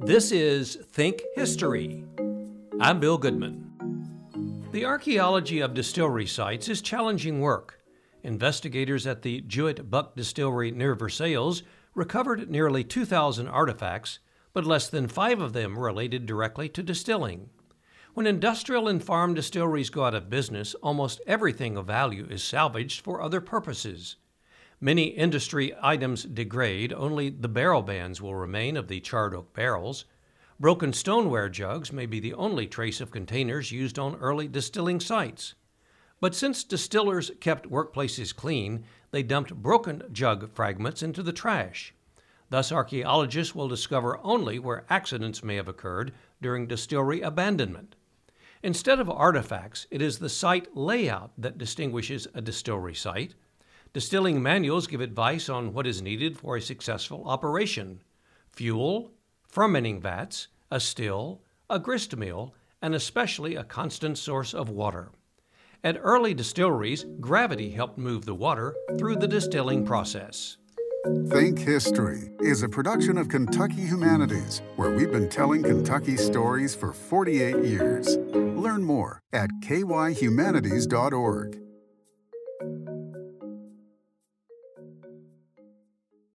This is Think History. I'm Bill Goodman. The archaeology of distillery sites is challenging work. Investigators at the Jewett-Buck Distillery near Versailles recovered nearly 2,000 artifacts, but less than 5 of them related directly to distilling. When industrial and farm distilleries go out of business, almost everything of value is salvaged for other purposes. Many industry items degrade, only the barrel bands will remain of the charred oak barrels. Broken stoneware jugs may be the only trace of containers used on early distilling sites. But since distillers kept workplaces clean, they dumped broken jug fragments into the trash. Thus, archaeologists will discover only where accidents may have occurred during distillery abandonment. Instead of artifacts, it is the site layout that distinguishes a distillery site. Distilling manuals give advice on what is needed for a successful operation: fuel, fermenting vats, a still, a grist mill, and especially a constant source of water. At early distilleries, gravity helped move the water through the distilling process. Think History is a production of Kentucky Humanities, where we've been telling Kentucky stories for 48 years. Learn more at kyhumanities.org.